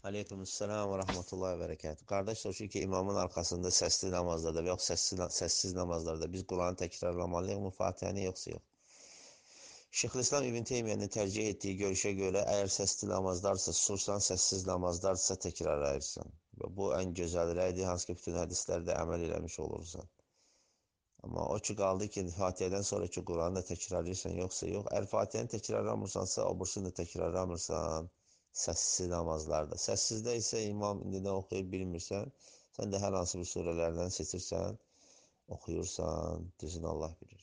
Aleykümselam ve rahmetullahi ve berekatuhu. Qardaş soruşur ki, imamın arxasında səsli namazlarda və yox səssiz namazlarda biz Qur'anı təkrarlamalıyıq mı Fatihəni yoxsa yox? Şeyxülislam İbn Teymiyyenin tərcih etdiyi görüşə görə, əgər səsli namazlarsa susursan, səssiz namazlarsa təkrarlayırsan. Və bu ən gözəl rəydir, hansı ki bütün hədislərdə əməl eləmiş olursan. Amma o ki qaldı ki, Fatihədən sonraki Qur'anı da təkrarlayırsan yoxsa yox. Əgər Fatihəni təkrarlamırsansa, o bursunu da təkrarlamırsan. Səssiz namazlarda. Səssizdə isə imam indidən oxuyub bilmirsən, sən də hər hansı bir surələrdən seçirsən, oxuyursan, düzünü Allah bilir.